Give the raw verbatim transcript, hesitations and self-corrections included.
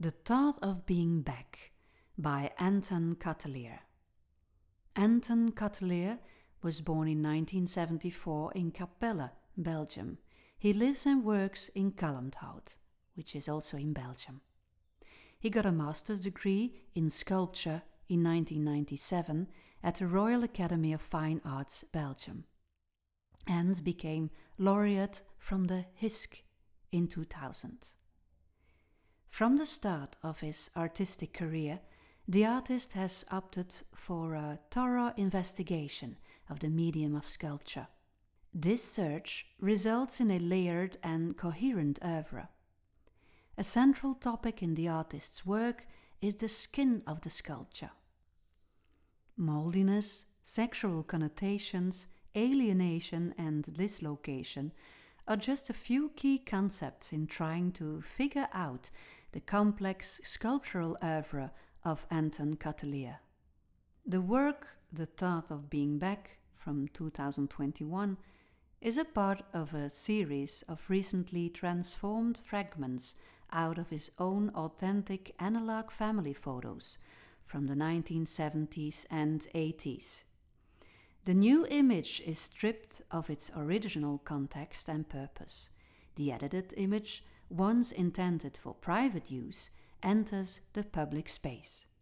The Thought of Being Back by Anton Cottelier. Anton Cottelier was born in nineteen seventy-four in Capelle, Belgium. He lives and works in Kalmthout, which is also in Belgium. He got a master's degree in sculpture in nineteen ninety-seven at the Royal Academy of Fine Arts, Belgium, and became laureate from the H I S C in two thousand. From the start of his artistic career, the artist has opted for a thorough investigation of the medium of sculpture. This search results in a layered and coherent oeuvre. A central topic in the artist's work is the skin of the sculpture. Moldiness, sexual connotations, alienation and dislocation are just a few key concepts in trying to figure out the complex sculptural oeuvre of Anton Cottelier. The work The Thought of Being Back from two thousand twenty-one is a part of a series of recently transformed fragments out of his own authentic analog family photos from the nineteen seventies and eighties. The new image is stripped of its original context and purpose. The edited image, once intended for private use, enters the public space.